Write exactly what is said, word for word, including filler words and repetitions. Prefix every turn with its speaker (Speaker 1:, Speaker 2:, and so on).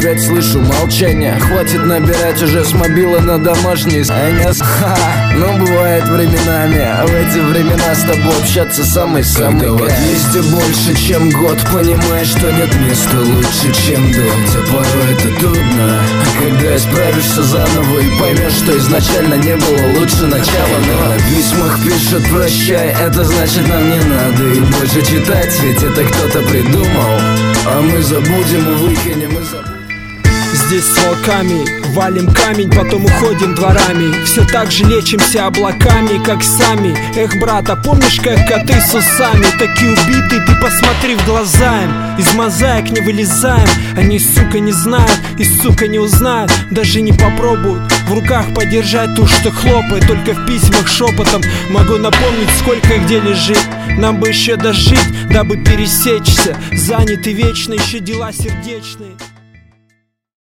Speaker 1: сказать, слышу молчание. Хватит набирать уже с мобила на домашний. Ха, ну бывает временами, а в эти времена с тобой общаться самый-самый. Когда вот есть и больше, чем год, понимаешь, что нет места лучше, чем дом. Хотя порой это трудно, когда исправишься заново и поймешь, что изначально не было лучше начала. Но на письмах пишут прощай, это значит нам не надо и больше читать, ведь это кто-то придумал. А мы забудем и выкинем, и забудем.
Speaker 2: Здесь с волками валим камень, потом уходим дворами. Все так же лечимся облаками, как сами. Эх, брат, а помнишь, как коты с усами? Такие убитые, ты посмотри в глаза им. Из мозаик не вылезаем. Они, сука, не знают и, сука, не узнают. Даже не попробуют в руках подержать ту, что хлопает. Только в письмах шепотом могу напомнить, сколько где лежит. Нам бы еще дожить, дабы пересечься. Заняты вечно, еще дела сердечные.